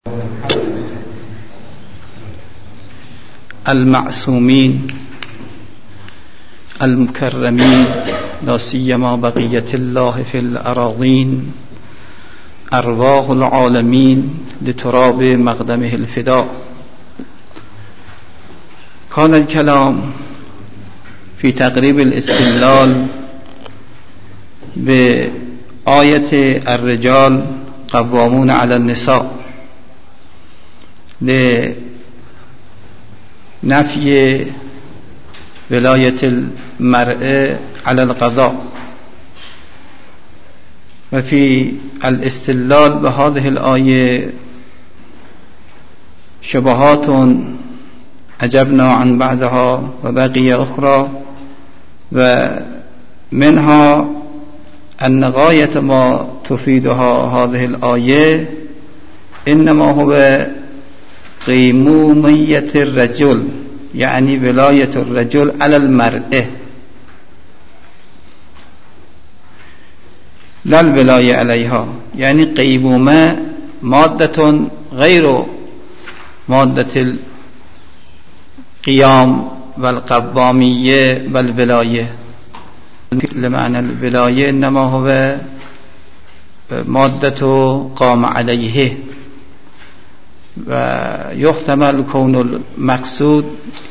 المعصومين المكرمين لا سيما بقية الله في الأراضين أرواح العالمين لتراب مقدمه الفداء. كان الكلام في تقريب الاستدلال بآية الرجال قوامون على النساء لنفي ولاية المرأة على القضاء، وفي الاستدلال بهذه الآية شبهات أجبنا عن بعضها وبقي أخرى، ومنها أن غاية ما تفيدها هذه الآية إنما هو قيمومية الرجل، يعني ولاية الرجل على المرأة، لا الولاية عليها. يعني قيمومة مادة غير مادة القيام والقوامية والولاية، لمعنى الولاية إنما هو مادة قام عليه، ويحتمل كون المقصود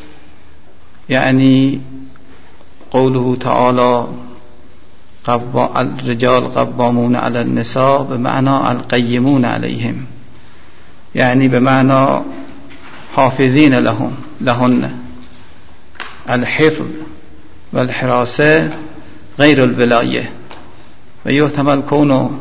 يعني قوله تعالى الرجال قوامون على النساء بمعنى القيمون عليهم، يعني بمعنى حافظين لهن. الحفظ والحراسة غير الولاية. ويحتمل كون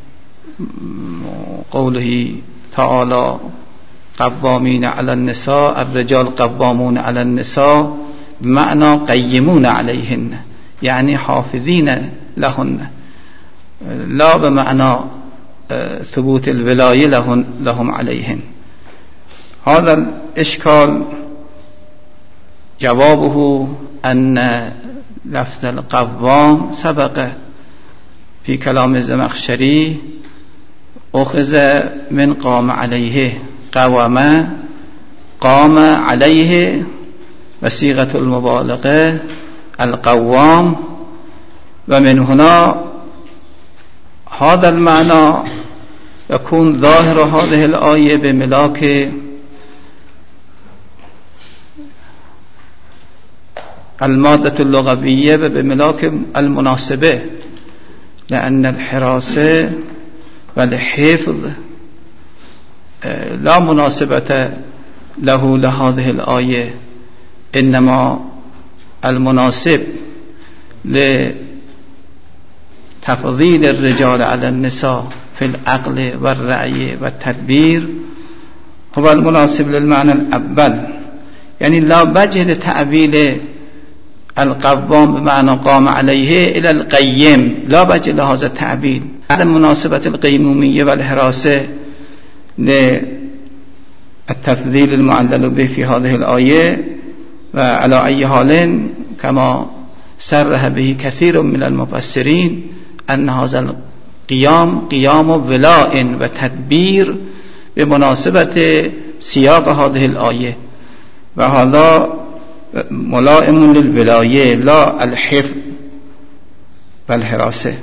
قوله تعالى قوامين على النساء الرجال قوامون على النساء بمعنى قيمون عليهن، يعني حافظين لهن، لا بمعنى ثبوت الولاية لهم عليهن. هذا الإشكال جوابه أن لفظ القوام سبق في كلام الزمخشري أخذ من قام عليه، قام عليه، وصيغة المبالغة القوام، ومن هنا هذا المعنى يكون ظاهر هذه الآية بملاك المادة اللغوية بملاك المناسبة، لأن الحراسة والحفظ لا مناسبة له لهذه الآية، إنما المناسب لتفضيل الرجال على النساء في العقل والرعي والتدبير هو المناسب للمعنى الأول. يعني لا وجه لتأويل القوام بمعنى قام عليه إلى القيم، لا وجه لهذا التعبير. عدم مناسبة القيمومية والحراسة للتفضيل المعلل به في هذه الآية، وعلى أي حال كما صرح به كثير من المفسرين أن هذا القيام قيام ولاء وتدبير بمناسبة سياق هذه الآية، وهذا ملائم للولاية لا الحفظ والحراسة.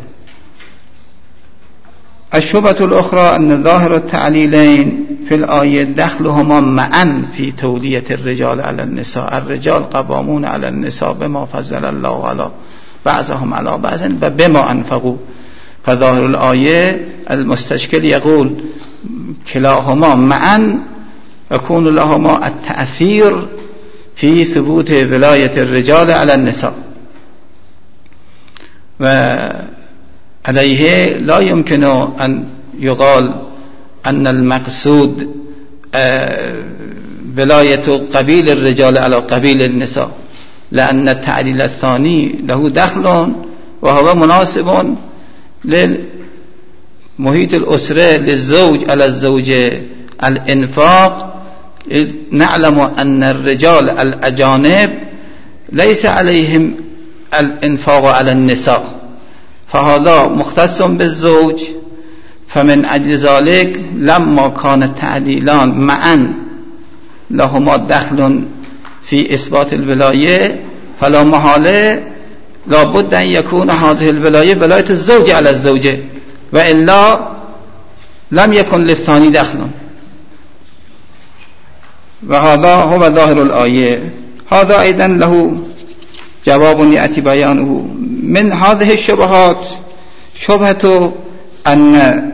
الشبهة الأخرى أن ظاهر التعليلين في الآية دخلهما معا في تولية الرجال على النساء، الرجال قوامون على النساء بما فضل الله على بعضهم على بعض وبما أنفقوا. فظاهر الآية المستشكل يقول كلاهما معا يكون لهما التأثير في ثبوت ولاية الرجال على النساء، وعليه لا يمكن أن يقال أن المقصود ولاية قبيل الرجال على قبيل النساء، لأن التعليل الثاني له دخل وهو مناسب للمحيط الأسرة للزوج على الزوجة. الإنفاق نعلم أن الرجال الأجانب ليس عليهم الإنفاق على النساء، فهذا مختص بالزوج فمن اجل ذلك لما كان تعدیلان معا لهما دخل في اثبات الولايه فلا محاله لابد ان يكون هذه الولايه ولايه الزوج على الزوجه والا لم يكن للثاني دخل. وهذا هو ظاهر الآية. هذا أيضا له جواب يأتي بيانه. من هذه الشبهات شبهة أن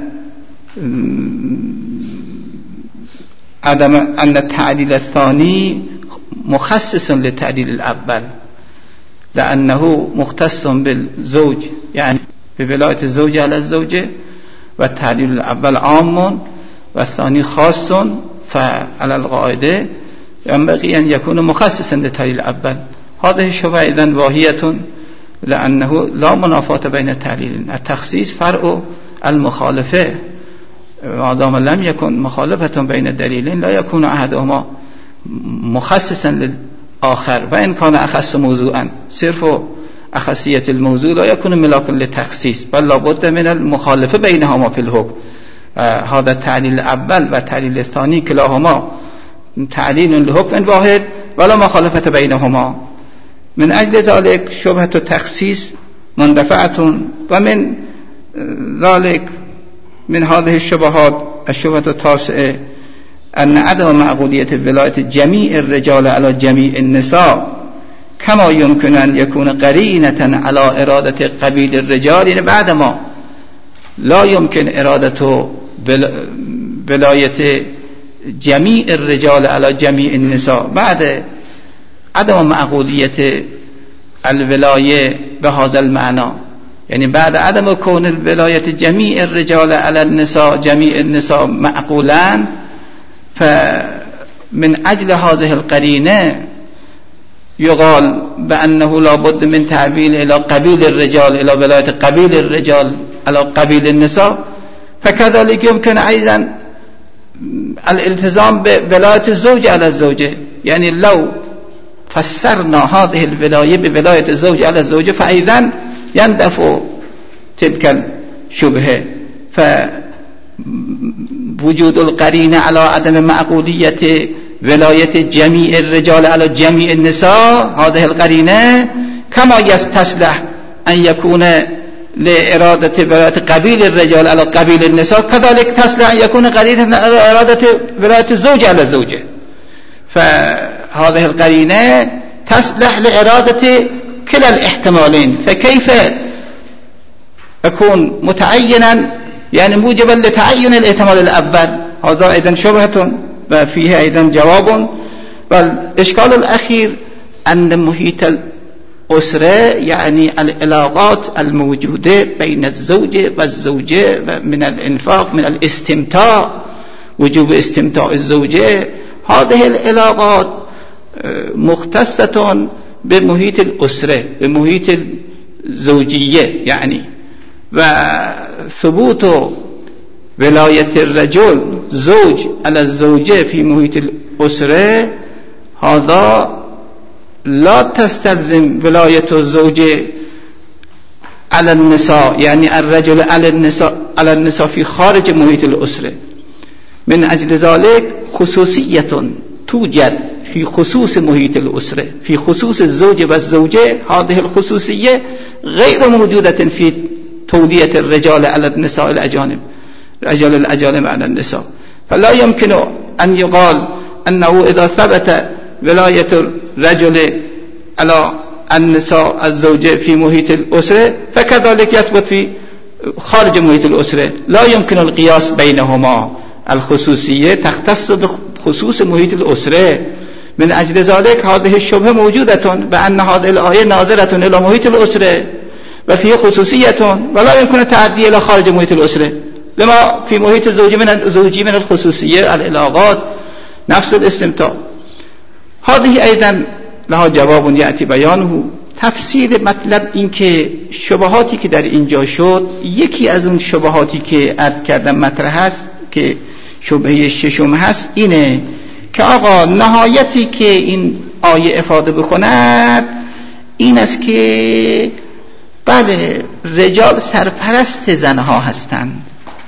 التعديل الثاني مخصص للتعديل الأول لأنه مختص بالزوج، يعني بولاية الزوج على الزوجة، والتعديل الأول عام والثاني خاص، فعلى القاعدة ينبغي أن يكون مخصصا للتعديل الأول. هذه الشبهة إذن واهية لأنه لا منافاة بين التعليلين. التخصيص فرع المخالفة، ما دام لم يكن مخالفة بين الدليلين لا يكون أحدهما مخصصا للآخر، وإن كان أخص موضوعا صرف أخصية الموضوع لا يكون ملاكا للتخصيص، بل لابد من المخالفة بينهما في الحكم. هذا التعليل الأول والتعليل الثاني كلاهما تعليل لحكم واحد ولا مخالفة بينهما. من أجل ذلك شبهة التخصيص مندفعة. ومن ذلك من هذه الشبهات الشبهة التاسعة أن عدم معقولية ولاية جميع الرجال على جميع النساء كما يمكن أن يكون قرينة على إرادة قبيل الرجال، يعني بعدما لا يمكن إرادة ولاية جميع الرجال على جميع النساء بعد عدم معقولية الولاية بهذا المعنى، يعني بعد عدم كون الولاية جميع الرجال على النساء جميع النساء معقولان، فمن أجل هذه القرينة يقال بأنه لا بد من تعبيل إلى قبيل الرجال، إلى ولاية قبيل الرجال على قبيل النساء. فكذلك يمكن أيضا الالتزام بولاية الزوج على الزوجة، يعني لو فسرنا هذه الولاية بولاية الزوج على الزوجة فأيضا يندفع تلك الشبهة. فوجود القرينة على عدم معقولية ولاية جميع الرجال على جميع النساء، هذه القرينة كما يستصلح أن يكون لإرادة ولاية قبيل الرجال على قبيل النساء كذلك تصلح أن يكون قرينة على إرادة ولاية الزوج على الزوجة. فهذه القرينة تصلح لإرادة كلا الاحتمالين، فكيف يكون متعينا يعني موجبا لتعين الاحتمال الأول؟ هذا أيضا شبهة وفيها أيضا جواب. والإشكال الأخير أن محيط الأسرة يعني العلاقات الموجودة بين الزوج والزوجة من الإنفاق من الاستمتاع، وجوب استمتاع الزوجة، هذه العلاقات مختصة بمحيط الأسرة بمحيط الزوجية يعني. وثبوت ولاية الرجل زوج على الزوجة في محيط الأسرة هذا لا تستلزم ولاية الزوج على النساء، يعني الرجل على النساء في خارج محيط الأسرة. من أجل ذلك خصوصية توجد في خصوص محيط الأسرة، في خصوص الزوج والزوجة، هذه الخصوصية غير موجودة في تولية الرجال على النساء الأجانب، الرجال الأجانب على النساء. فلا يمكن أن يقال أنه إذا ثبت ولاية الرجل على النساء الزوجة في محيط الأسرة فكذلك يثبت في خارج محيط الأسرة، لا يمكن القياس بينهما. الخصوصية تختص بخصوص محيط الأسرة. من أجل ذلك هذه الشبهة موجودة بأن هذه الآية ناظرة إلى محيط الأسرة وفيه خصوصية، ولا يمكن التعدي إلى خارج محيط الأسرة، لما في محيط الزوج من الخصوصية العلاقات نفس الاستمتاع. هذه أيضا لها جواب يأتي بيانه. تفسیر مطلب این که شبهاتی که در اینجا شد، یکی از اون شبهاتی که عرض کردم مطرح هست که شبهه ششم هست اینه که آقا نهایتی که این آیه افاده بکند این است که بله رجال سرپرست زنها هستند،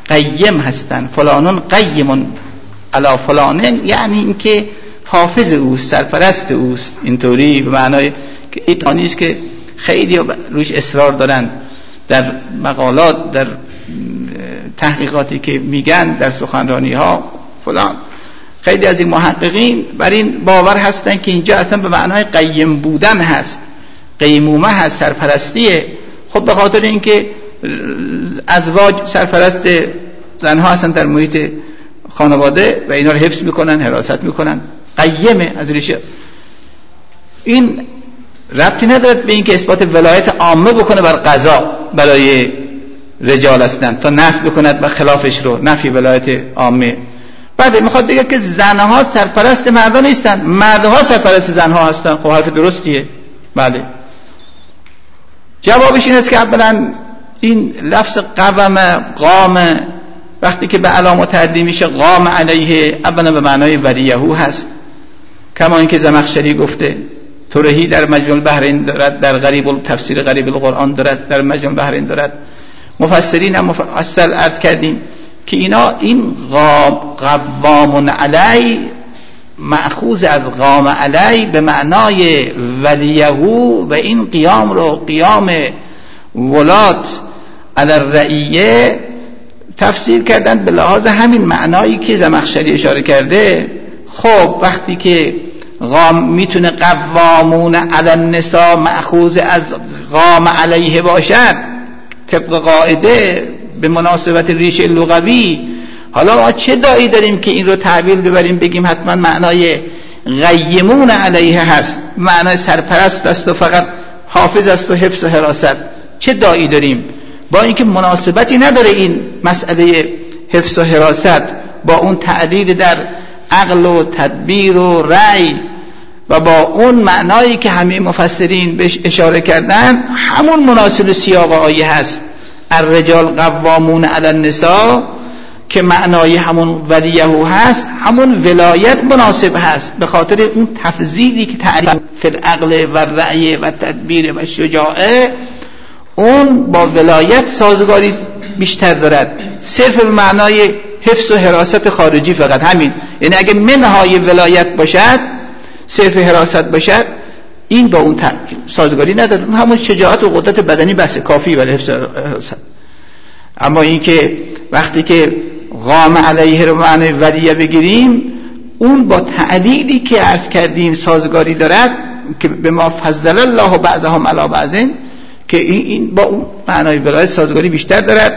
قیم هستن، فلانون قیمون علی فلانن، یعنی اینکه حافظ اوست، سرپرست اوست. اینطوری به معنای که این نیست که خیلی روش اصرار دارن در مقالات، در تحقیقاتی که میگن، در سخنرانی ها فلان. خیلی از این محققین بر این باور هستن که اینجا اصلا به معنای قیم بودن هست، قیمومه هست، سرپرستیه. خب به خاطر اینکه ازواج سرپرست زنها هستن در محیط خانواده و اینا رو حفظ میکنن، حراست میکنن، قیمه از ریشه. این ربطی ندارد به اینکه اثبات ولایت عامه بکنه بر قضا برای رجال هستن تا نفی بکند و خلافش رو، نفی ولایت عامه. بعد میخواد بگه که زنها سرپرست مردان نیستن، مردها سرپرست زنها هستن. خب حرف درستیه. بله، جوابش این است که اولا این لفظ قام وقتی که به علامه تعدی میشه قام علیه، اولا به معنای ولیهو هست، کما اینکه زمخشری گفته. ترهی در مجموع البحرین دارد، در تفسیر غریب القرآن دارد، در مجموع البحرین دارد. مفسرین هم مفصل عرض کردیم که این قوام علی مأخوذ از قام علی به معنای ولیهو، و این قیام رو قیام ولات علی الرعیه تفسیر کردن به لحاظ همین معنایی که زمخشری اشاره کرده. خب وقتی که قام میتونه قوامون علی النساء مأخوذ از قام علیه باشد طبق قاعده به مناسبت ریشه لغوی، حالا ما چه دایی داریم که این رو تعبیل ببریم بگیم حتما معنای قیمون علیه هست، معنای سرپرست است و فقط حافظ است و حفظ و حراست؟ چه دایی داریم؟ با اینکه مناسبتی نداره این مسئله حفظ و حراست با اون تعدیل در عقل و تدبیر و رأی و با اون معنایی که همه مفسرین بهش اشاره کردن، همون مناسب سیاق آیه هست. الرجال قوامون علی النساء که معنای همون ولیهو هست، همون ولایت مناسب هست، به خاطر اون تفضیلی که تعریف فی العقل و رأی و تدبیر و شجاعه، اون با ولایت سازگاری بیشتر دارد. صرف به معنای حفظ و حراست خارجی فقط، همین. یعنی اگه منهای ولایت باشد، صرف حراست باشد، این با اون سازگاری نداره. همون شجاعت و قدرت بدنی بس کافی برای حفظ و حراست. اما این که وقتی که قام علیه رو معنی ولیه بگیریم، اون با تعلیلی که عرض کردیم سازگاری دارد که به ما فضل الله بعضهم علی بعض، که این با اون معنای ولایت سازگاری بیشتر دارد.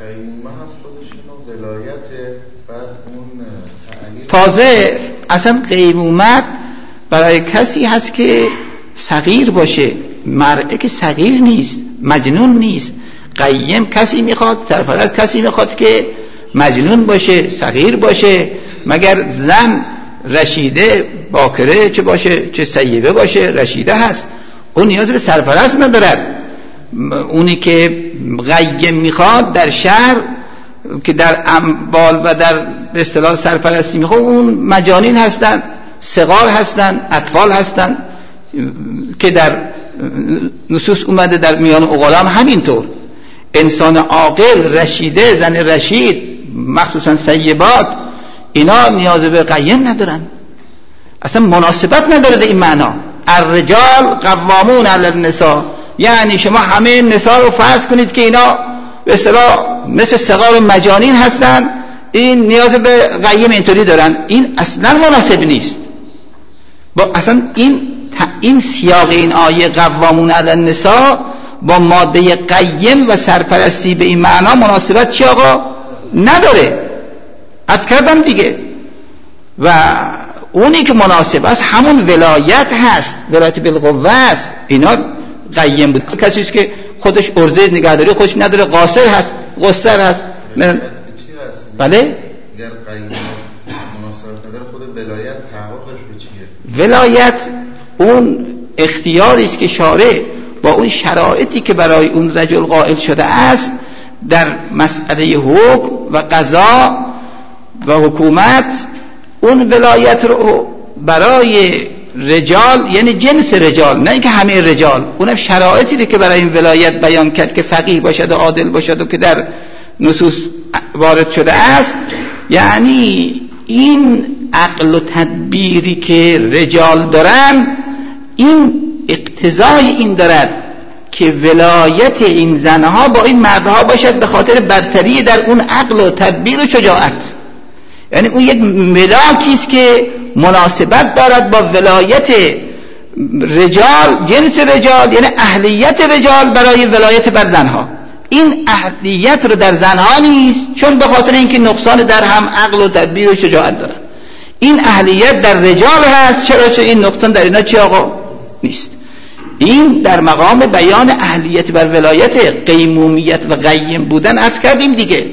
تازه اصلا قیمومت برای کسی هست که صغیر باشه، مرء که صغیر نیست، مجنون نیست. قیم کسی میخواد، سرپرست کسی میخواد که مجنون باشه، صغیر باشه. مگر زن رشیده باکره چه باشه، چه سیبه باشه، رشیده هست، اون نیاز به سرپرست ندارد. اونی که قیم میخواد در شهر که در اموال و در به اصطلاح سرپرستی میخواد، اون مجانین هستن، صغار هستن، اطفال هستن که در نصوص اومده در میان عقلا هم همینطور. انسان عاقل، رشیده، زن رشید، مخصوصا سیبات، اینا نیاز به قیم ندارن، اصلا مناسبت نداره این معنا. الرجال قوامون علی النساء، یعنی شما همه نساء رو فرض کنید که اینا به اصطلاح مثل صغار مجانین هستن، این نیاز به قیم اینطوری دارن. این اصلا مناسب نیست. با اصلا این سیاق این آیه قوامون علی النساء با ماده قیم و سرپرستی به این معنا مناسبت چی آقا نداره. از کردم دیگه. و اونی که مناسب است همون ولایت هست، ولایت بالقوه است. اینا قیم بود. کسی است که خودش ارزه نگهداری خودش نداره، قاصر هست، قصر هست. بله؟ اگر قیم مناسبت نداره، خود ولایت تعاقبش به چیه؟ ولایت اون اختیاری است که شارع با اون شرایطی که برای اون رجل قائل شده است در مسئله حکم و قضا و حکومت، اون ولایت رو برای رجال، یعنی جنس رجال، نه اینکه همه رجال، اونم شرایطی که برای این ولایت بیان کرد که فقیه باشد و عادل باشد و که در نصوص وارد شده است، یعنی این عقل و تدبیری که رجال دارن این اقتضای این دارد که ولایت این زنها با این مردها باشد به خاطر برتری در اون عقل و تدبیر و شجاعت. یعنی اون یک ملاکی است که مناسبت دارد با ولایت رجال، جنس رجال، یعنی اهلیت رجال برای ولایت بر زنها. این اهلیت رو در زنها نیست، چون به خاطر اینکه نقصان در هم عقل و تدبیر و شجاعت دارن. این اهلیت در رجال هست، چرا؟ چون این نقصان در اینا چی آقا؟ نیست. این در مقام بیان اهلیت بر ولایت، قیمومیت و قیم بودن عرض کردیم دیگه.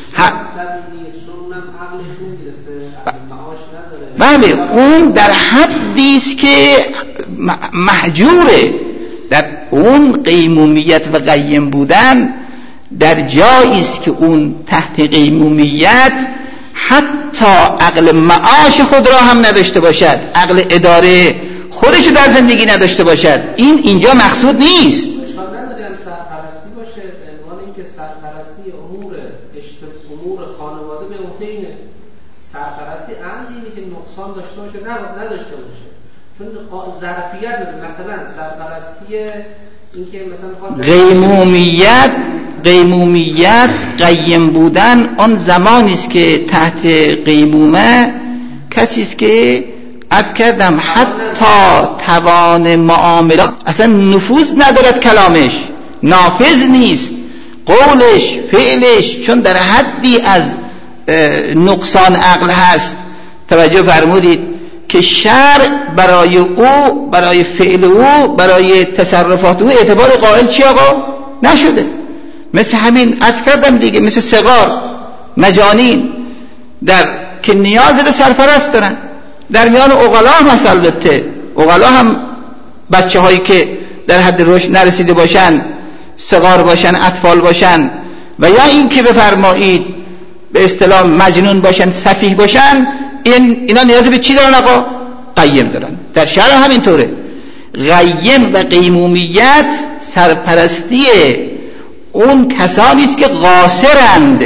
بله، اون در حدی است که محجوره. در اون قیمومیت و قیم بودن در جایی است که اون تحت قیمومیت حتی عقل معاش خود را هم نداشته باشد، عقل اداره خودشو در زندگی نداشته باشد. این اینجا مقصود نیست. اشکال نداره هم سرپرستی باشه، به عنوان اینکه سرپرستی امور خانواده به عهده اینه. سرپرستی امری که نقصان داشته باشه نداشته باشه، چون ظرفیت داره. مثلا سرپرستی این که مثلا قیمومیت قیم بودن آن زمانی است که تحت قیمومه کسی است که عرض کردم حتی توان معاملات اصلا نفوذ ندارد، کلامش نافذ نیست، قولش فعلش چون در حدی از نقصان عقل هست. توجه فرمودید که شرع برای او، برای فعل او، برای تصرفات او اعتبار قائل چی آقا؟ نشده. مثل همین عرض کردم دیگه، مثل صغار مجانین که نیاز به سرپرست دارن. در میان عقلا هم هست، البته عقلا هم بچه هایی که در حد رشد نرسیده باشن، صغار باشن، اطفال باشن، و یا این که بفرمایید به اصطلاح مجنون باشن، سفیه باشن، اینا نیاز به چی دارن آقا؟ قیم دارن. در شرع هم اینطوره. قیم و قیمومیت سرپرستی اون کسانی است که قاصرند.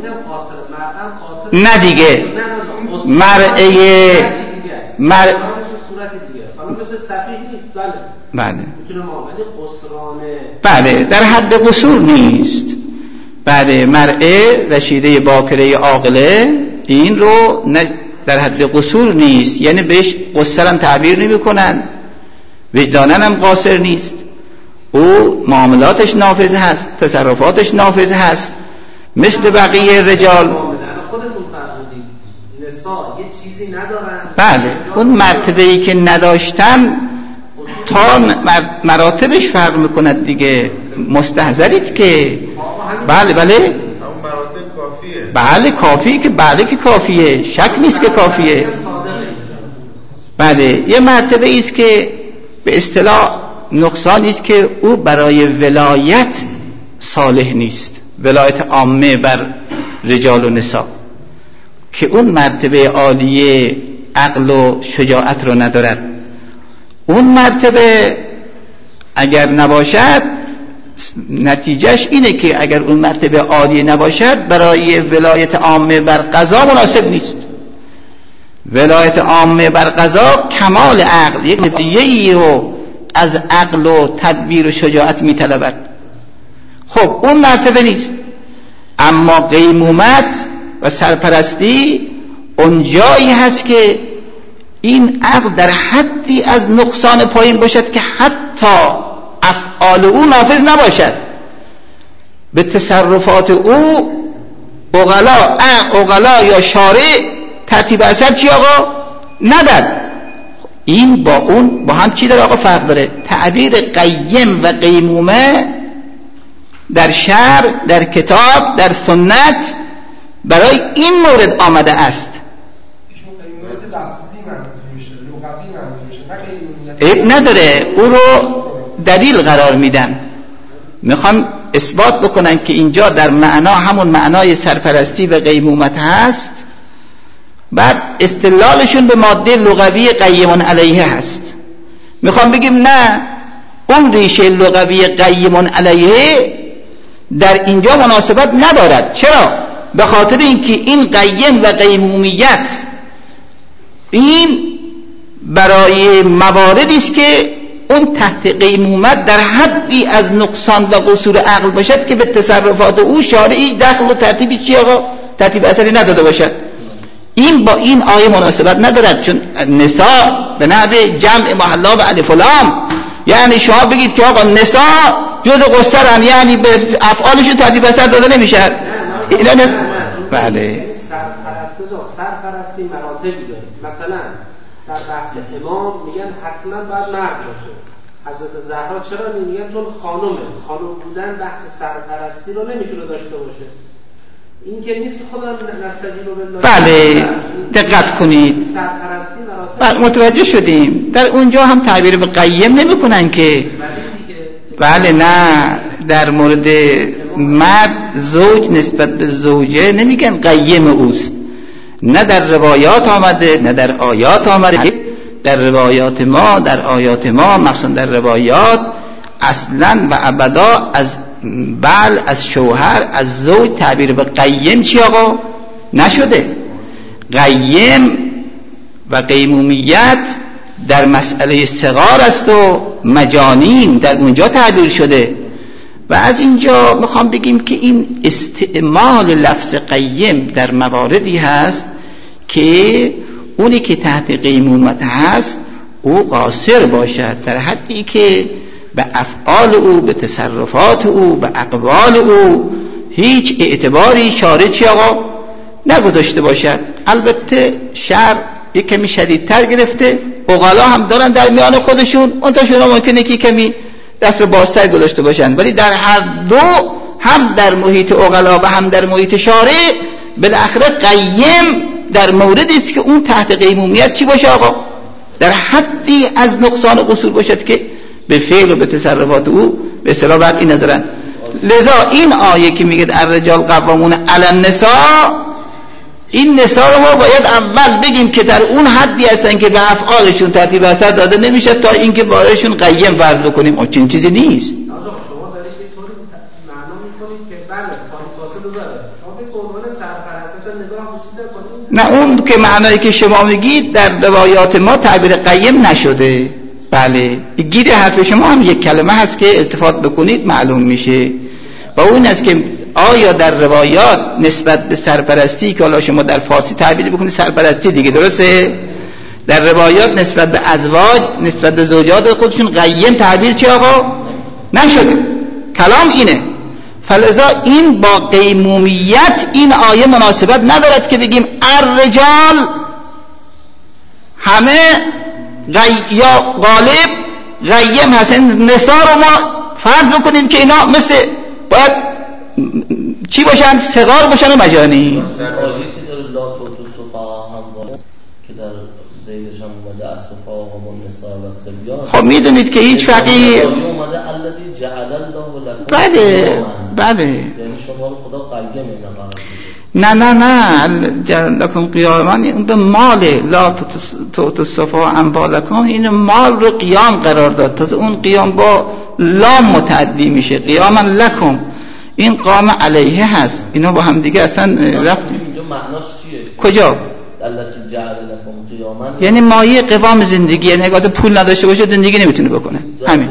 نه دیگه، مرعه بله در حد قصور نیست. بله مرعه رشیده باکره عاقله این رو در حد قصور نیست، یعنی بهش قصرم تعبیر نمی کنن، وجدانن هم قاصر نیست، او معاملاتش نافذ هست، تصرفاتش نافذ هست مثل بقیه رجال. خودتون فرمودید نساء یه چیزی ندارن. بله اون مرتبه‌ای که نداشتن تا مراتبش فرق میکند دیگه. مستحضرید که بله بله کافیه که بله که کافیه، شک نیست که کافیه. بله یه مرتبه ایست که به اصطلاح نقصانی است که او برای ولایت صالح نیست، ولایت عامه بر رجال و نساء، که اون مرتبه عالیه عقل و شجاعت رو ندارد. اون مرتبه اگر نباشد نتیجهش اینه که اگر اون مرتبه عالیه نباشد برای ولایت عامه بر قضا مناسب نیست. ولایت عامه بر قضا کمال عقل، یک نتیجه‌ای رو از عقل و تدبیر و شجاعت میطلبد. خب اون مرتبه نیست. اما قیمومت و سرپرستی اون جایی هست که این عقل در حدی از نقصان پایین باشد که حتی افعال او نافذ نباشد، به تصرفات او عقلا یا شارع ترتیب اثر چی آقا نداد. این با اون با هم چی داره آقا؟ فرق داره. تعبیر قیم و قیمومه در شرع، در کتاب، در سنت برای این مورد آمده است. عیب نداره، او رو دلیل قرار میدن، میخوان اثبات بکنن که اینجا در معنا همون معنای سرپرستی و قیمومت هست. بعد استدلالشون به ماده لغوی قیمون علیه هست. میخوام بگیم نه، اون ریشه لغوی قیمون علیه در اینجا مناسبت ندارد. چرا؟ به خاطر اینکه این قیم و قیمومیت این برای مواردی است که اون تحت قیمومت در حدی از نقصان و قصور عقل باشد که به تصرفات او شارعی دخل و ترتیبی چی آقا ترتیب اثری نداده باشد. این با این آیه مناسبت ندارد، چون نساء به نحو جمع محلا و الف و لام، یعنی شما بگید که آقا نساء جز قصرن، یعنی به افعالشون ترتیب اثر داده نمیشد. بله سرپرستی مراتبی داره. مثلا در بحث امام میگن حتما باید مرد باشه. حضرت زهرا چرا نمیگن؟ چون خانم بودن بحث سرپرستی رو نمیتونه داشته باشه. این که نیست خدا نستجیب بالله. بله دقت کنید، سرپرستی مراتب. بله متوجه شدیم. در اونجا هم تعبیر به قیم نمیکنن که بله نه، در مورد مرد زوج نسبت به زوجه نمیگن قیم اوست، نه در روایات آمده نه در آیات آمده. در روایات ما، در آیات ما، مخصوصا در روایات، اصلا و ابدا از بعل، از شوهر، از زوج تعبیر به قیم چی آقا نشده. قیم و قیمومیت در مسئله صغار است و مجانین در اونجا تعبیر شده. و از اینجا میخوام بگیم که این استعمال لفظ قیم در مواردی هست که اونی که تحت قیمومت هست او قاصر باشد، در حدی که به افعال او، به تصرفات او، به اقوال او هیچ اعتباری شارع چی آقا نگذاشته باشد. البته شرع یک کمی شدیدتر گرفته، عقلا هم دارن در میان خودشون، اونتاشون ممکنه که کمی دست رو بازتر گذاشته باشن، ولی در هر دو، هم در محیط عقلا و هم در محیط شارع، بالاخره قیم در موردی است که اون تحت قیمومیت چی باشه آقا در حدی از نقصان و قصور باشد که به فعل و به تصرفات او به اصطلاح وقتی نظرن. لذا این آیه که میگه الرجال قوامون علی النساء، این نساء رو ما باید اول بگیم که در اون حدی هستن که به افعالشون ترتیب اثر داده نمیشه تا اینکه بارشون قیم فرض بکنیم. اون چنین چیزی نیست. شما دارید یه طوری معنا میکنید که بله فاصله داره، شما به عنوان سرپرست اصلا نگاه کنید. نه، اون که معنایی که شما میگید در روایات ما تعبیر قیم نشده. بله گیر حرف شما هم یک کلمه هست که التفات بکنید معلوم میشه، و اون است که آیا در روایات نسبت به سرپرستی که حالا شما در فارسی تعبیر بکنید سرپرستی دیگه، درسته؟ در روایات نسبت به ازواج، نسبت به زوجات خودشون قیم تعبیر چی آقا نشده. کلام اینه. فلذا این با قیمومیت این آیه مناسبت ندارد که بگیم الرجال همه یا غالب قیم هستن، نساء رو ما فرض بکنیم که اینا مثل باید چی باشن؟ صغار باشن و مجانی. در آیه که داره لا توتو صفحه هم که در زیدش هم اومده از صفحه هم و نساء و سبیان، خب میدونید که هیچ فقیه اومده الذی جعل الله لکم. بله یعنی شما رو خدا قیم نقرار نه جعل لکم قیاما، اون به مال لا توتو صفحه اموالکم، این مال رو قیام قرار داد. تا اون قیام با لام متعدی میشه، قیاما لکم، این قام علیه هست. اینا با هم دیگه اصلا رفت. اینجا معناش چیه؟ کجا؟ التي جعل لكم قیاما یعنی مایه قوام زندگی، یعنی اگه پول نداشته باشه زندگی نمیتونه بکنه. همین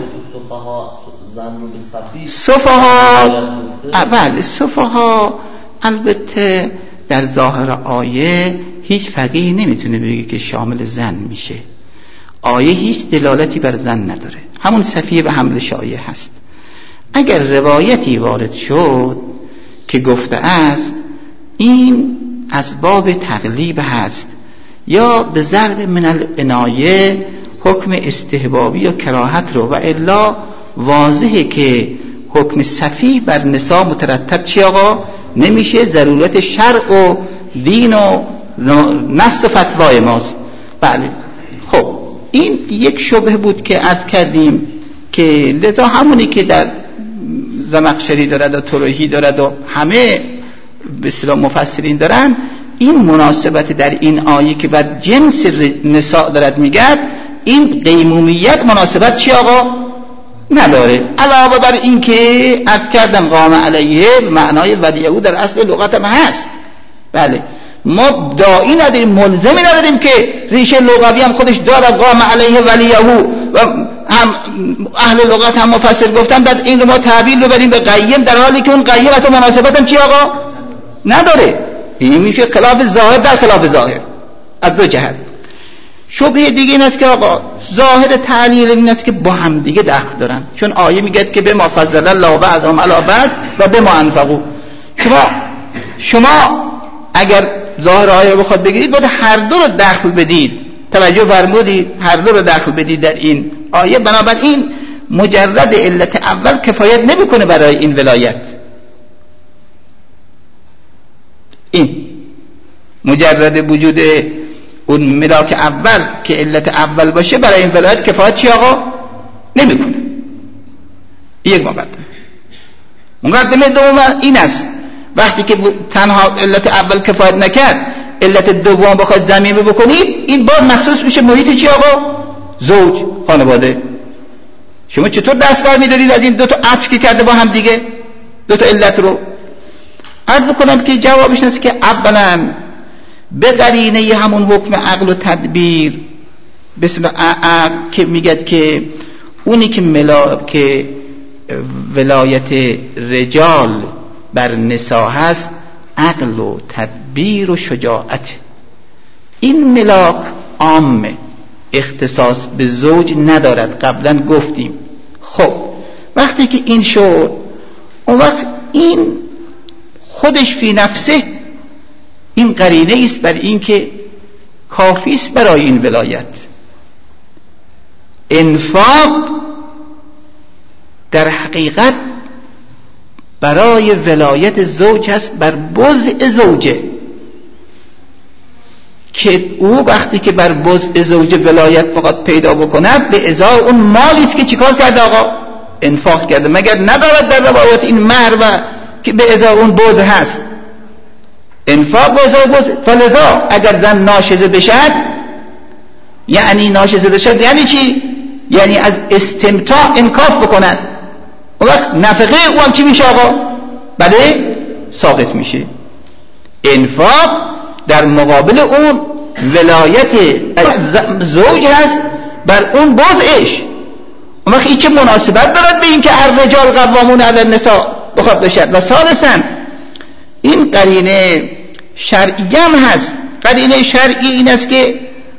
صفحه بله صفحه. البته در ظاهر آیه هیچ فقیه نمیتونه بگه که شامل زن میشه. آیه هیچ دلالتی بر زن نداره، همون صفیه به حمل شایع هست. اگر روایتی وارد شد که گفته است این از باب تغلیب هست یا به ضرب من العنایه حکم استحبابی یا کراهت رو، و الا واضحه که حکم صفی بر نساء مترتب چی آقا نمیشه، ضرورت شرع و دین و نص و فتوای ماست. بله خب این یک شبه بود که عرض کردیم که لذا همونی که در زمخشری دارد و طرحی دارد و همه به اصطلاح مفسرین دارن، این مناسبت در این آیه که بر جنس نساء دارد میگد، این قیمومیت مناسبت چی آقا نداره. علاوه بر این که عرض کردم قام علیه معنای ولیه در اصل لغت هم هست. بله ما داعی نداریم، ملزمی نداریم که ریشه لغوی هم خودش داره قام علیه ولیه و هم اهل لغت هم مفسر گفتن بعد این رو ما تعبیر رو بریم به قیم، در حالی که اون قیم اصلا مناسبت هم چی آقا نداره. این میشه خلاف ظاهر در خلاف ظاهر از دو جهت. شبهه دیگه این است که آقا ظاهر تعلیل این است که با هم دیگه دخل دارن، چون آیه میگه که به ما فضل الله بعضهم علی بعض و به ما انفقوا. شما اگر ظاهر آیه رو بخواد بگیرید باید هر دو رو دخل بدید. توجه فرمودید؟ هر دو رو دخل بدید در این آیه. بنابراین مجرد علت اول کفایت نمیکنه برای این ولایت. این مجرد وجود اون ملاک اول که علت اول باشه برای این ولایت کفایت چی آقا نمیکنه. یک مقدمه دوم این است وقتی که تنها علت اول کفایت نکرد علت دوم بخواد ضمیمه بکنید این باز مخصوص میشه محیط چی آقا زوج خانواده. شما چطور دست بر می‌دارید از این دو تا عطف که کرده با هم دیگه دو تا علت رو؟ عرض بکنم که جوابش است که اولا به قرینه همون حکم عقل و تدبیر مثل عقل که میگه که اونی که ملاک ولایت رجال بر نساء هست عقل و تدبیر و شجاعت. این ملاک عامه، اختصاص به زوج ندارد، قبلا گفتیم. خب وقتی که این شد اون وقت این خودش فی نفسه این قرینه است بر این که کافی است برای این ولایت. انفاق در حقیقت برای ولایت زوج هست بر بضع زوجه، که او وقتی که بر بضع زوجه ولایت فقط پیدا بکند به ازای اون مالی است که چیکار کرده آقا انفاق کرده. مگر ندارد در روایات این مهر و که به ازای اون بضع هست انفاق به ازای بضع. فلذا اگر زن ناشزه بشد یعنی چی؟ یعنی از استمتاع انکاف بکند، اون وقت نفقه او هم چی میشه آقا؟ بله ساقط میشه. انفاق در مقابل اون ولایت زوج هست بر اون بضعش. اون وقت این چه مناسبت دارد به این که الرجال قوامون علی النساء بخواد بشد؟ و ثالثاً این قرینه شرعی هم هست. قرینه شرعی این است که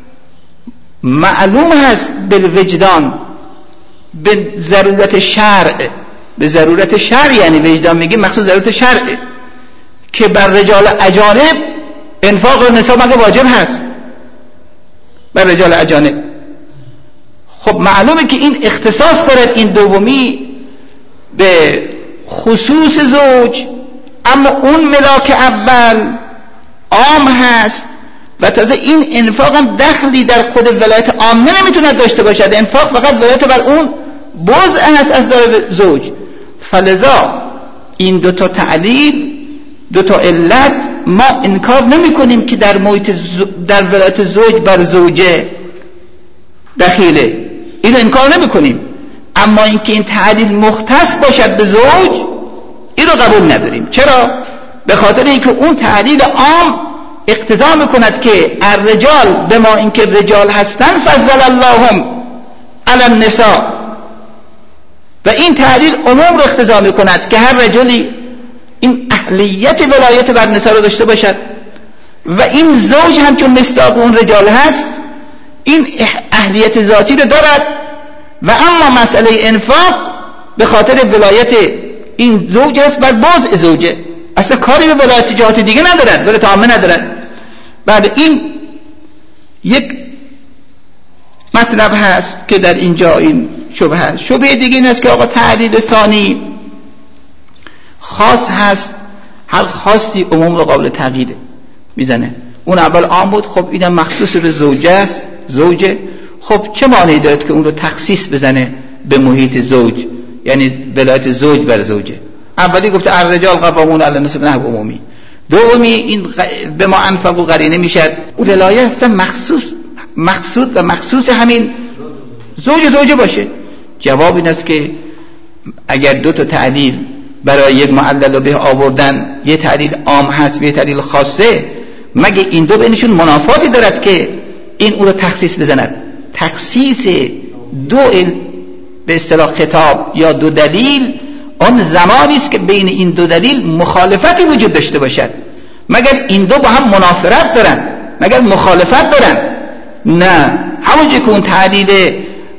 معلوم هست بالوجدان به ضرورت شرع، به ضرورت شرع، یعنی وجدان میگه مخصوص ضرورت شرع که بر رجال اجانب انفاق نساء مگه واجب هست بر رجال اجانب. خب معلومه که این اختصاص دارد این دومی به خصوص زوج، اما اون ملاک اول عام هست و تازه این انفاق هم دخلی در خود ولایت عامه نمیتونه داشته باشد. انفاق فقط ولایت بر اون بضع هست از دار زوج. فلذا این دوتا تعلیل، دوتا علت ما انکار نمی کنیم که در محیط در ولایت زوج بر زوجه دخیله، اینو انکار نمی کنیم. اما اینکه این تعلیل مختص باشد به زوج اینو قبول نداریم. چرا؟ به خاطر اینکه اون تعلیل عام اقتضا میکند که الرجال به ما اینکه رجال هستن فضل اللهم علی النساء، و این تعلیل عموم رو اقتضا میکند که هر رجلی این اهلیت ولایت بر نساء رو داشته باشد و این زوج هم چون مصداق اون رجال هست این اهلیت ذاتی رو دارد. و اما مسئله انفاق به خاطر ولایت این زوج هست بر بضع زوجه، اصلا کاری به ولایت جهات دیگه ندارد، ولایت عامه ندارد. بعد این یک مطلب هست که در اینجا این شبهه هست. شبهه دیگه این است که آقا تعلیل ثانی خاص هست، هر خاصی عموم رو قابل تغییر میزنه. اون اول عام بود، خب اینم مخصوص به زوجه است، زوجه، خب چه معنی دارد که اون رو تخصیص بزنه به محیط زوج، یعنی ولایت زوج بر زوجه؟ اولی گفته الرجال قوامون علی النساء نه عمومی. دومی این به ما انفقوا قرینه میشد ولایت است مخصوص و مخصوص همین زوجه باشه. جواب این است که اگر دو تا تعلیل برای یک معلل به آوردن، یه تعلیل عام هست و یه تعلیل خاصه، مگه این دو بینشون منافاتی دارد که این او رو تخصیص بزند؟ تخصیص دو به اصطلاح خطاب یا دو دلیل آن زمانی است که بین این دو دلیل مخالفتی وجود داشته باشد. مگر این دو با هم منافرت دارن؟ مگر مخالفت دارن؟ نه، همونجوری که اون تعلیل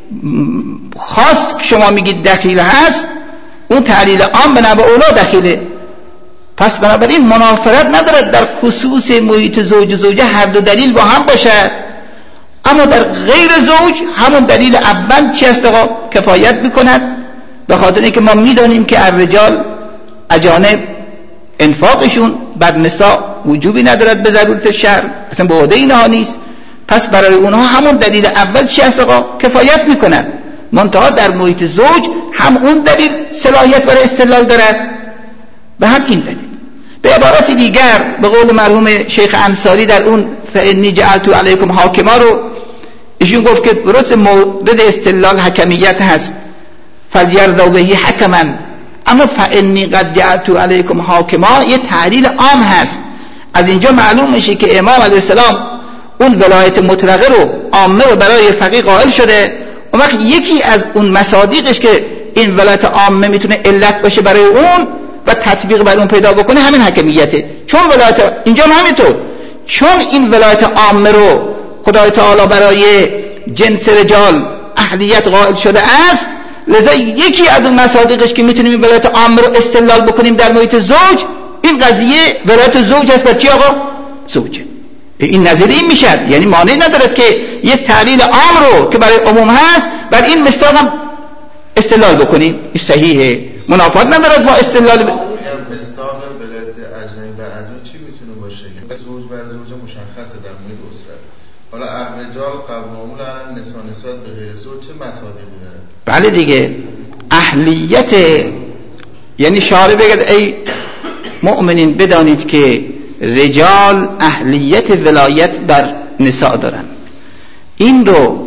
خاص که شما میگید دخیل هست، اون تعلیل عام به نحو اولا دخیله. پس بنابراین منافرت ندارد در خصوص محیط زوج و زوجه هر دو دلیل با هم باشد، اما در غیر زوج همون دلیل اول چی است آقا؟ کفایت میکند، به خاطر اینکه ما میدانیم که الرجال اجانب انفاقشون بر نساء وجوبی ندارد به ضرورت شرع، اصلا به عهده اینها نیست. پس برای اونها همون دلیل اول چی است آقا؟ کفایت میکند. منتها در محیط زوج هم اون دلیل صلاحیت برای استدلال دارد و هم این دلیل. به عبارت دیگر به قول مرحوم شیخ انصاری در اون فانی جعلت علیکم حاکما رو ایشون گفت که درست مورد استدلال حکمیت هست، فلیرضوا به حکما، اما فانی قد جعلت علیکم حاکما یه تعلیل عام هست. از اینجا معلوم میشه که امام علیه السلام اون ولایت مطلقه رو عامه رو برای فقیه قائل شده. اون وقت یکی از اون مصادیقش که این ولایت عامه میتونه علت باشه برای اون و تطبیق بر اون پیدا بکنه همین حکمیته. چون ولایت اینجا همینطور، چون این ولایت عامه رو خدای تعالی برای جنس رجال اهلیت قائل شده است، لذا یکی از اون مصادیقش که میتونیم این ولایت عامه رو استدلال بکنیم در محیط زوج، این قضیه ولایت زوج هست. بر چی آقا؟ زوجه. این نظری میشد، یعنی مانع ندارد که یک تعلیل عام رو که برای عموم هست بر این مصداق هم استدلال بکنیم. این صحیحه، منافات ندارد با استدلال مصداق ولایت اجنبی بر ازواج چی میتونه باشه؟ زوج بر زوج مشخصه در محیط اسره. حالا الرجال قوامون علی النساء به غیر زوج چه مصادیقی داره؟ بله دیگه، اهلیت، یعنی شارع بگه ای مؤمنین بدانید که رجال اهلیت ولایت بر نساء دارن. این رو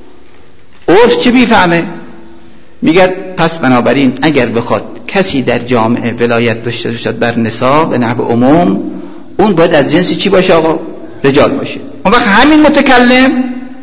عرف چی بیفهمه؟ میگه پس بنابراین اگر بخواد کسی در جامعه ولایت داشته باشد بر نساء به نحو عموم، اون باید از جنس چی باشه آقا؟ رجال باشه. اون وقت همین متکلم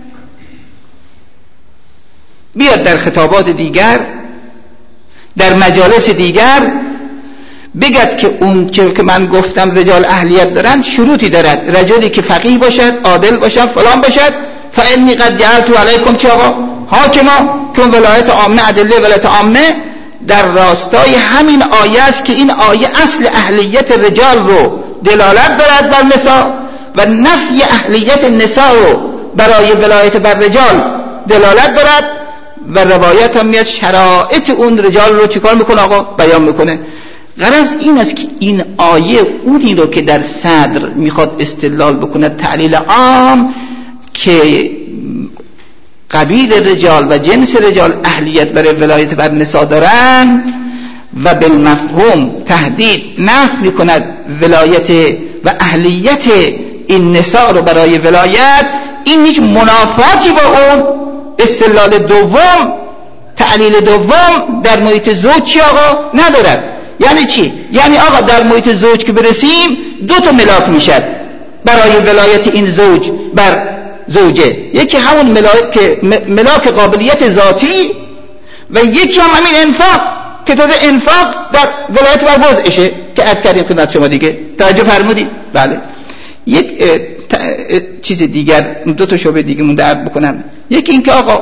بیاد در خطابات دیگر، در مجالس دیگر بگد که اون که من گفتم رجال اهلیت دارن شروطی دارد، رجلی که فقیه باشد، عادل باشد، فلان باشد. فانی قد جعلت علیکم چه آقا؟ حاکما، که ولایت عامه، ادله ولایت عامه در راستای همین آیه است که این آیه اصل اهلیت رجال رو دلالت دارد بر نساء و نفی اهلیت نساء رو برای ولایت بر رجال دلالت دارد و روایت هم میاد شرایط اون رجال رو چیکار میکنه آقا؟ بیان میکنه. غرض این است که این آیه اونی رو که در صدر میخواد استدلال بکنه تعلیل عام که قبیل رجال و جنس رجال اهلیت برای ولایت بر نساء دارن و بالمفهوم تهدید نفی میکند ولایت و اهلیت این نساء رو برای ولایت، این هیچ منافاتی با اون استدلال دوم، تعلیل دوم در محیط زوج چی آقا؟ ندارد. یعنی چی؟ یعنی آقا در محیط زوج که برسیم دو تا ملاک میشد برای ولایت این زوج بر زوجه، یکی همون ملاک قابلیت ذاتی و یکی هم همین انفاق که تازه انفاق در ولایت بر وضعشه که عرض کردیم خدمت شما دیگه. توجه فرمودید؟ بله. یک چیز دیگر، دو تا شعبه دیگه مونده عرض بکنم. یکی این که آقا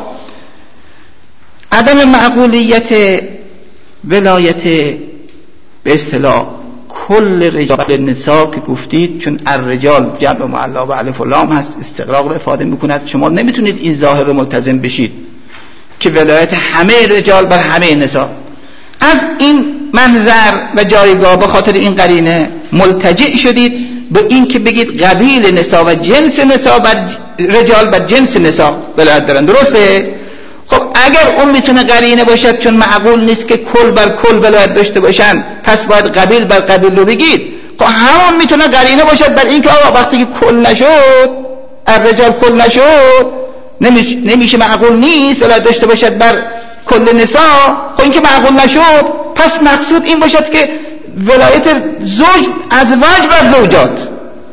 عدم معقولیت ولایت به اصطلاح کل رجال نساء که گفتید، چون الرجال جمع معلا و الف و لام هست، استغراق رو افاده میکند. شما نمیتونید این ظاهر رو ملتزم بشید که ولایت همه رجال بر همه نساء. از این منظر و جایگاه به خاطر این قرینه ملتجئ شدید به این که بگید قبیل نساء و جنس نساء بر رجال بر جنس نساء ولایت دارن. درسته؟ خب اگر اون میتونه قرینه باشد، چون معقول نیست که کل بر کل ولایت داشته باشن، پس باید قبیل بر قبیل رو بگید. خب همون میتونه قرینه باشد بر این که آقا وقتی که کل نشد، الرجال کل نشد، نمیشه، معقول نیست ولایت داشته باشد بر کل نساء، خب این که معقول نشد. پس مقصود این باشد که ولایت زوج ازواج بر زوجات.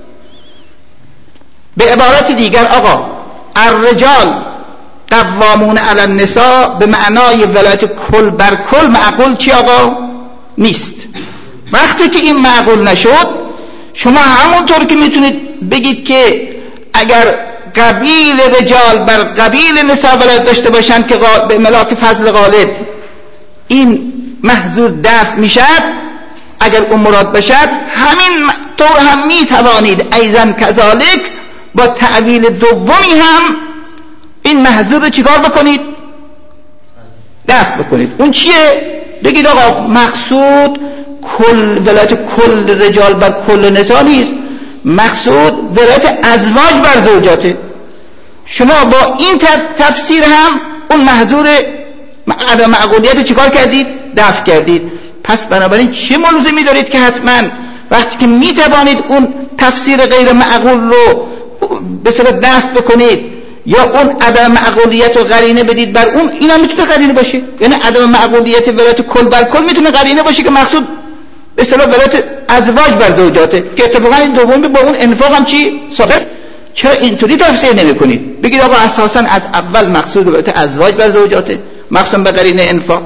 به عبارت دیگر آقا الرجال قوامون علی النساء به معنای ولایت کل بر کل معقول چی آقا؟ نیست. وقتی که این معقول نشد، شما همونطور که میتونید بگید که اگر قبیل رجال بر قبیل نساء ولایت داشته باشند که به ملاک فضل غالب این محظور دفع میشد، اگر اون مراد بشد، همین طور هم میتوانید ایضا کذالک با تعویل دومی هم این محظور رو چیکار بکنید؟ دفع بکنید. اون چیه؟ بگید آقا مقصود کل ولایت کل رجال بر کل نساء نیست، مقصود ولایت ازواج بر زوجاته. شما با این تفسیر هم اون محظور عدم معقولیت رو چیکار کردید؟ دفع کردید. پس بنابراین چه ملزمی دارید که حتما وقتی که میتوانید اون تفسیر غیر معقول رو به صورت دفع بکنید یا اون عدم معقولیت رو قرینه بدید بر اون، این هم میتونه قرینه باشه. یعنی عدم معقولیت ولایت کل بر کل میتونه قرینه باشه که مقصود به اصطلاح ولایت ازواج بر زوجاته، که اتفاقا این دومی با اون انفاق هم چی صادق. چرا اینطوری تفسیر نمی‌کنید؟ بگید آقا اساسا از اول مقصود ولایت ازواج بر زوجاته، مقصود به قرینه انفاق.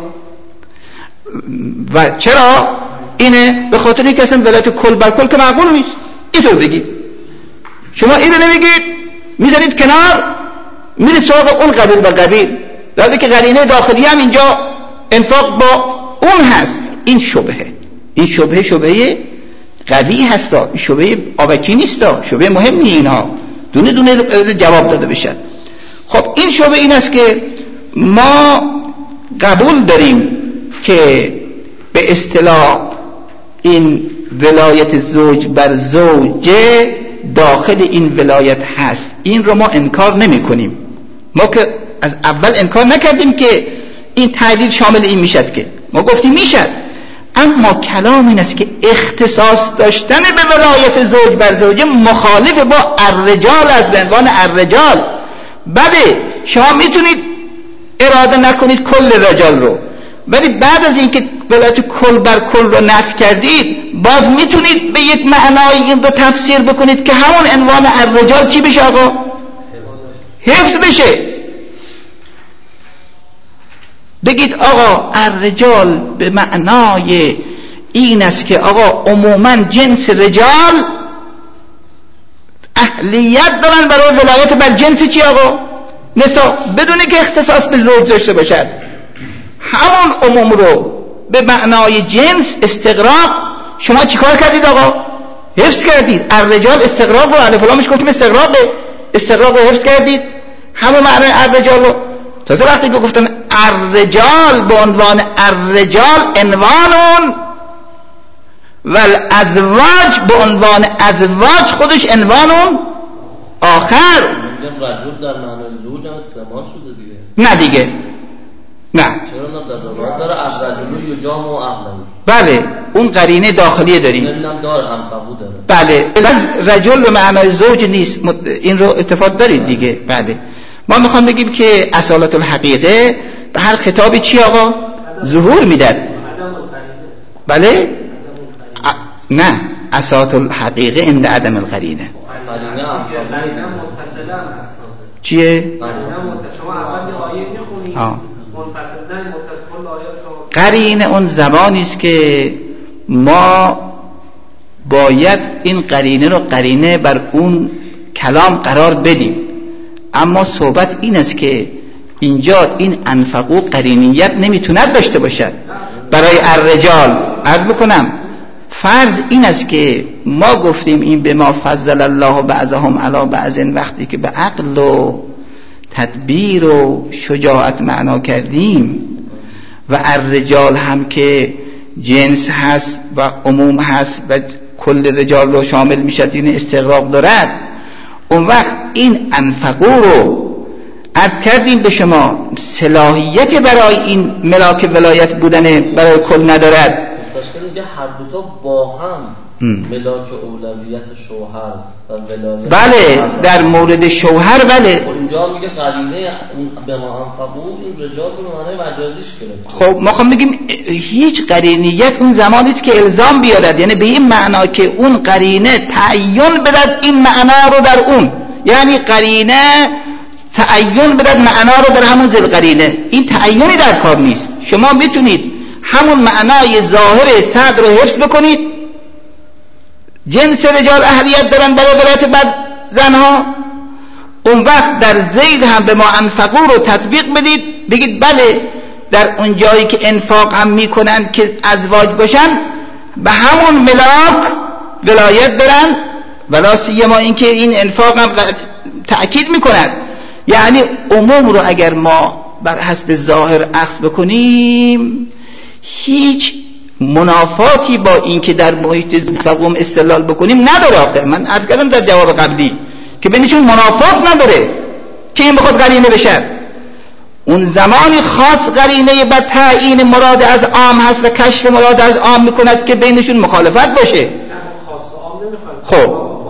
و چرا اینه؟ به خاطر اینکه اصلا ولایت کل بر کل که معقول نیست. اینطور بگید. شما اینو نمیگید، میذارید کنار، میرید سراغ اون قبیل به قبیل، در که قرینه داخلی هم اینجا انفاق با اون هست. این شبهه قوی هستا، این شبهه آبکی نیستا، شبهه مهمی. اینها دونه دونه جواب داده بشد. خب این شبهه این است که ما قبول داریم که به اصطلاح این ولایت زوج بر زوجه داخل این ولایت هست، این رو ما انکار نمی کنیم. ما که از اول انکار نکردیم که این تعدیل شامل این میشد، که ما گفتیم میشد. اما کلام این است که اختصاص داشتن به ولایت زوج بر زوجه مخالف با الرجال است به عنوان الرجال. بله شما میتونید اراده نکنید کل رجال رو، ولی بعد از اینکه ولایت کل بر کل رو نفی کردید، باز میتونید به یک معنای این رو تفسیر بکنید که همون عنوان الرجال چی بشه آقا؟ حفظ بشه. بگید آقا الرجال به معنای این است که آقا عموما جنس رجال اهلیت دارن برای ولایت بر جنس چی آقا؟ نساء، بدون که اختصاص به زوج داشته باشد. همون عموم رو به معنای جنس استغراق شما چیکار کردید آقا؟ حفظ کردید. الرجال استغراق رو الف لامش گفتیم استغراق رو حفظ کردید، همون معنای الرجال رو. تازه وقتی که گفتن الرجال به عنوان الرجال عنوانون و الازواج به عنوان ازواج خودش عنوانون آخر. میگم رجل در معنای زوج هم استعمال شده دیگه. نه دیگه، نه. چرا نه داره از رجل یجام و اهلم. بله اون قرینه داخلی داریم. نمیدونم داره هم قبول داره. بله از رجل به معنای زوج نیست، این رو اتفاق دارید دیگه. بله ما میخوام بگیم که اصالت الحقیقه به هر خطابی چی آقا؟ ظهور میداد. بله نه، اصالت الحقیقه عند عدم القرینه. چیه؟ شما اول آیه میخونید قرینه اون زمانی است که ما باید این قرینه رو قرینه بر اون کلام قرار بدیم. اما صحبت این است که اینجا این انفقو قرینیت نمیتوند داشته باشد برای الرجال. عرض بکنم فرض این است که ما گفتیم این به ما فضل الله بعضهم علی بعض، وقتی که به عقل و تدبیر و شجاعت معنا کردیم و الرجال هم که جنس هست و عموم هست و کل رجال رو شامل میشد، این استغراق دارد، اون وقت این انفقو رو عرض کردیم به شما صلاحیت برای این ملاک ولایت بودن برای کل ندارد. مستشکل میگه هر دوتا با هم ملاک اولویت شوهر و ولایت بله در مورد شوهر بله. اونجا میگه قرینه به ما انفقو این رجال به معنای مجازیش گرفت. خب ما خواهم بگیم هیچ قرینیت اون زمانی است که الزام بیارد، یعنی به این معنا که اون قرینه تعین بدد این معنا رو در اون، یعنی قرینه تعین بدد معنا رو در همون ذل قرینه. این تعینی در کار نیست. شما میتونید همون معنای ظاهر صدر رو حفظ بکنید، جنس رجال اهلیت دارن برای ولایت بعد زنها، اون وقت در ذیل هم به ما انفقو رو تطبیق بدید، بگید بله در اون جایی که انفاق هم میکنن که ازواج باشن به همون ملاک ولایت دارن، ولا سیما اینکه این انفاق هم تأکید میکنن. یعنی عموم رو اگر ما بر حسب ظاهر اخذ بکنیم هیچ منافاتی با این که در محیط فقوم استدلال بکنیم نداره. من عرض کردم در جواب قبلی که بینشون منافات نداره که این بخواد قرینه بشه. اون زمانی خاص قرینه به تعیین مراد از عام هست و کشف مراد از عام میکند که بینشون مخالفت باشه. خب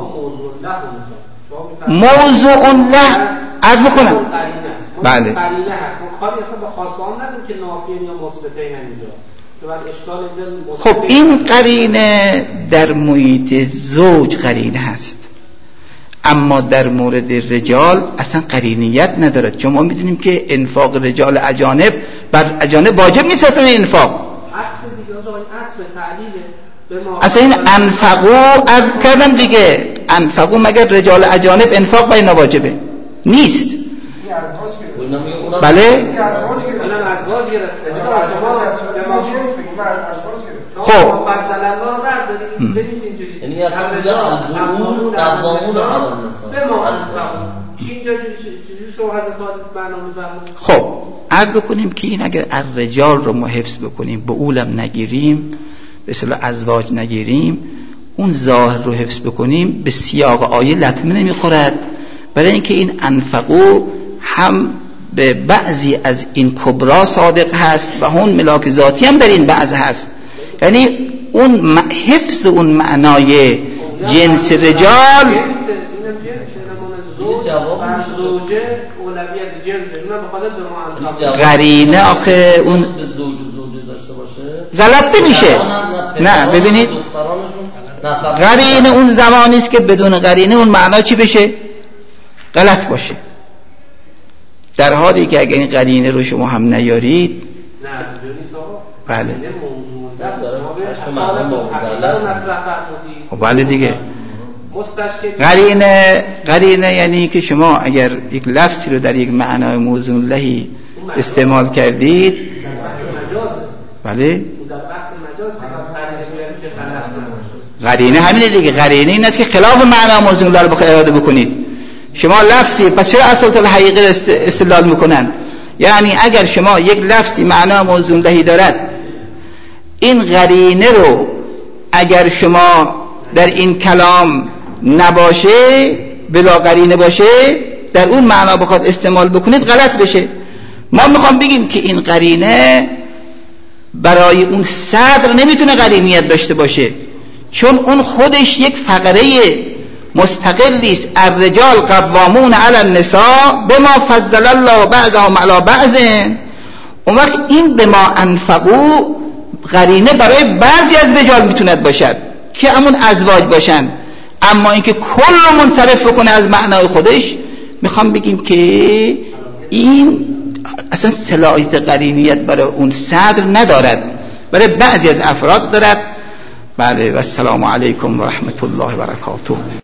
موضوع له عرض بکنم بله قرینه هست، کاری اصلا با خاص عام نداریم که نافیه یا مثبته اینجا. خب این قرینه در محیط زوج قرینه هست، اما در مورد رجال اصلا قرینیت ندارد، چون ما میدونیم که انفاق رجال اجانب بر اجانب واجب نیست اصلا انفاق. اصلا این انفقو کردم دیگه، انفقو مگر رجال اجانب انفاق بر اینا واجبه نیست. بله خب یعنی اصلا الظهور قوامون علی النساء. خب عرض بکنیم که این اگر الرجال رو ما حفظ بکنیم به اولم نگیریم، به اصطلاح ازواج نگیریم، اون ظاهر رو حفظ بکنیم به سیاق آیه لطمه نمیخورد، برای اینکه این انفقو هم به بعضی از این کبرا صادق هست و اون ملاک ذاتی هم در این بعض هست. یعنی اون حفظ اون معنای جنس رجال قرینه آخه اون غلط نمیشه. نه ببینید قرینه اون زمانی است که بدون قرینه اون معنا چی بشه؟ غلط باشه. در حالی که اگر این قرینه رو شما هم نیارید بله بله دیگه قرینه یعنی که شما اگر یک لفظی رو در یک معنای موزون لهی استعمال کردید بله قرینه همینه دیگه. قرینه این است که خلاف معنای موزون له رو بخواید اراده بکنید. شما لفظی پس چرا اصالت الحقیقه استدلال میکنن؟ یعنی اگر شما یک لفظی معنا موزون لهی دارد، این قرینه رو اگر شما در این کلام نباشه، بلا قرینه باشه، در اون معنا بخواد استعمال بکنید غلط بشه. ما میخوام بگیم که این قرینه برای اون صدر نمیتونه قرینیت داشته باشه، چون اون خودش یک فقره مستقلی است. الرجال قوامون علی النساء بما فضل الله بعضهم علی بعض. اون وقت این بما انفقو قرینه برای بعضی از رجال میتوند باشد که همون ازواج باشن، اما اینکه کل منصرف کنه از معنای خودش، میخوام بگیم که این اصلا صلاحیت قرینیت برای اون صدر ندارد، برای بعضی از افراد دارد. بله و السلام علیکم و رحمت الله و برکاته.